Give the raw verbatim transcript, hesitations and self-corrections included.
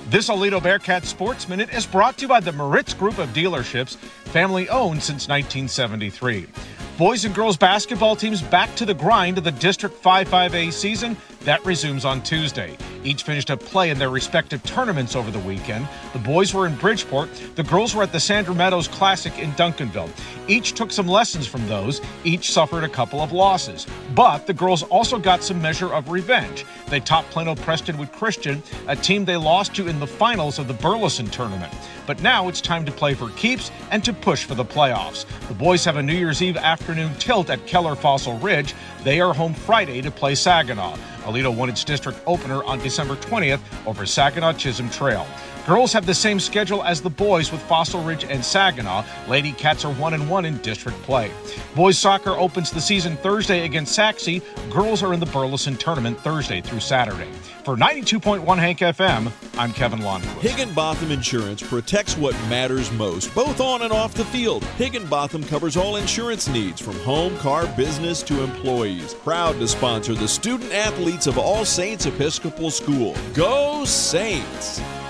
This Aledo Bearcats Sports Minute is brought to you by the Moritz Group of Dealerships, family-owned since nineteen seventy-three. Boys and girls basketball teams back to the grind of the District five five A season. That resumes on Tuesday. Each finished a play in their respective tournaments over the weekend. The boys were in Bridgeport. The girls were at the Sandra Meadows Classic in Duncanville. Each took some lessons from those. Each suffered a couple of losses. But the girls also got some measure of revenge. They topped Plano Prestonwood Christian, a team they lost to in the finals of the Burleson tournament. But now it's time to play for keeps and to push for the playoffs. The boys have a New Year's Eve afternoon tilt at Keller Fossil Ridge. They are home Friday to play Saginaw. Aledo won its district opener on December twentieth over Saginaw Chisholm Trail. Girls have the same schedule as the boys with Fossil Ridge and Saginaw. Lady Cats are one and one in district play. Boys soccer opens the season Thursday against Saxe. Girls are in the Burleson tournament Thursday through Saturday. For ninety-two point one Hank F M, I'm Kevin Lundquist. Higginbotham Insurance protects what matters most, both on and off the field. Higginbotham covers all insurance needs, from home, car, business to employees. Proud to sponsor the student athletes of All Saints Episcopal School. Go Saints!